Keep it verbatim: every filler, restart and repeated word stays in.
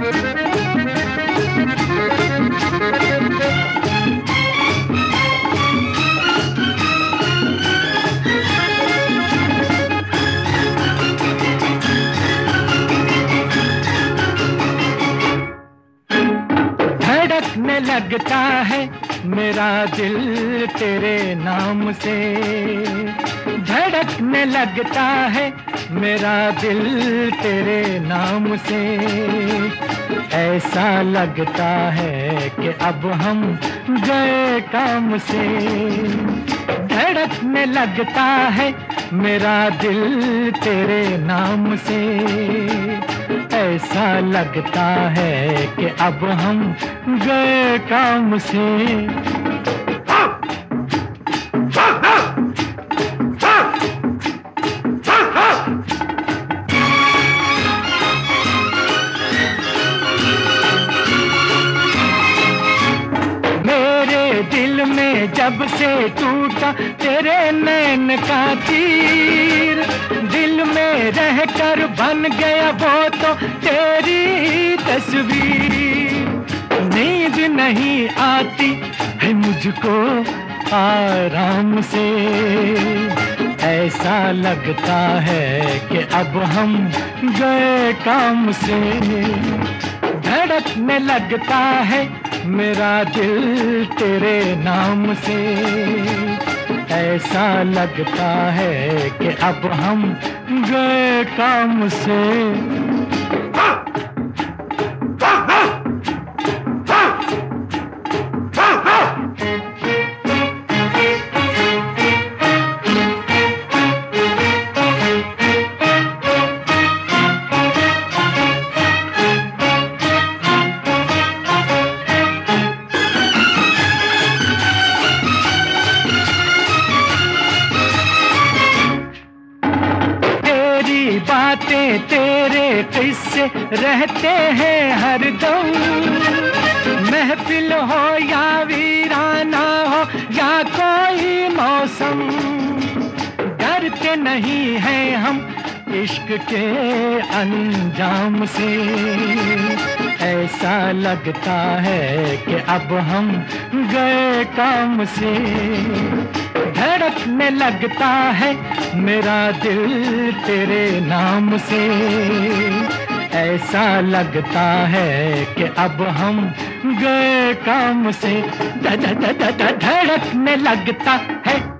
धड़कने लगता है मेरा दिल तेरे नाम से, धड़कने लगता है मेरा दिल तेरे नाम से। ऐसा लगता है कि अब हम गए काम से। धड़कने लगता है मेरा दिल तेरे नाम से। ऐसा लगता है कि अब हम गए काम से। मेरे दिल में जब से टूटा तेरे नैन का तीर, दिल में रहकर बन गया वो तो तेरी ही तस्वीर। नींद नहीं आती है मुझको आराम से। ऐसा लगता है कि अब हम गए काम से। धड़कने लगता है मेरा दिल तेरे नाम से। ऐसा लगता है कि अब हम गए काम से। बातें तेरे किस्से रहते हैं हरदम। महफिल हो या वीराना हो या कोई मौसम, डरते नहीं हैं हम इश्क के अंजाम से। ऐसा लगता है कि अब हम गए काम से। धड़कने लगता है मेरा दिल तेरे नाम से। ऐसा लगता है कि अब हम गए काम से। ध ध ध ध धड़कने लगता है।